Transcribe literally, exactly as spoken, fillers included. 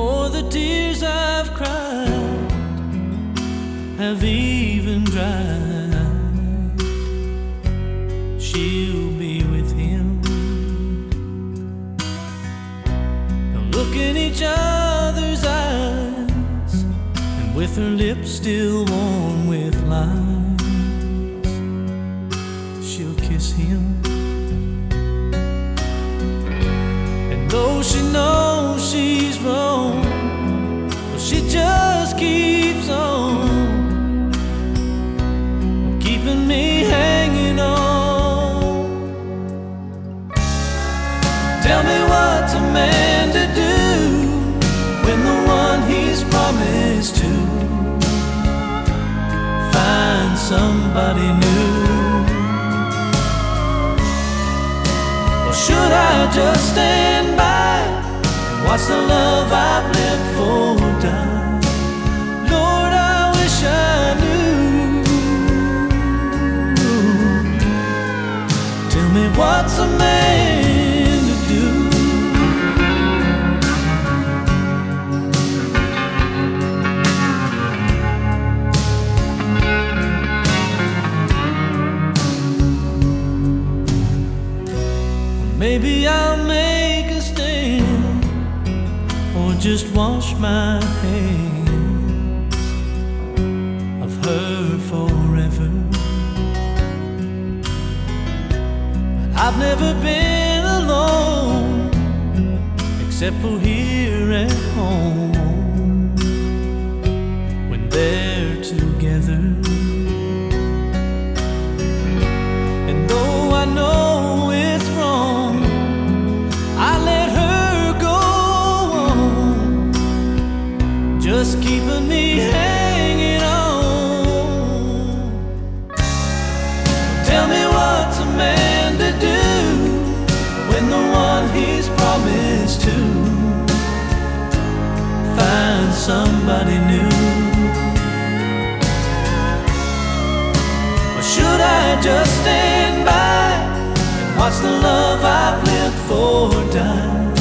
before the tears I've cried have even dried. She'll be with him. They'll look in each other's eyes, and with her lips still warm with lies, she'll kiss him. And though she knows she's wrong, well, she just keeps on keeping me hanging on. Tell me what's a man to do when the one he's promised to finds somebody new? Or should I just stand by and watch the love I've left for die? Lord, I wish I knew. Tell me what's a man to do? Maybe I'll make a stand, or just wash my hands of her forever. But I've never been alone, except for here at home when they're together. And though I know it's wrong, I let her go on, just keeping me hanging on. Tell me what's a man to do when the one he's promised to finds somebody new? Or should I just stand by, watch the love I've lived for die?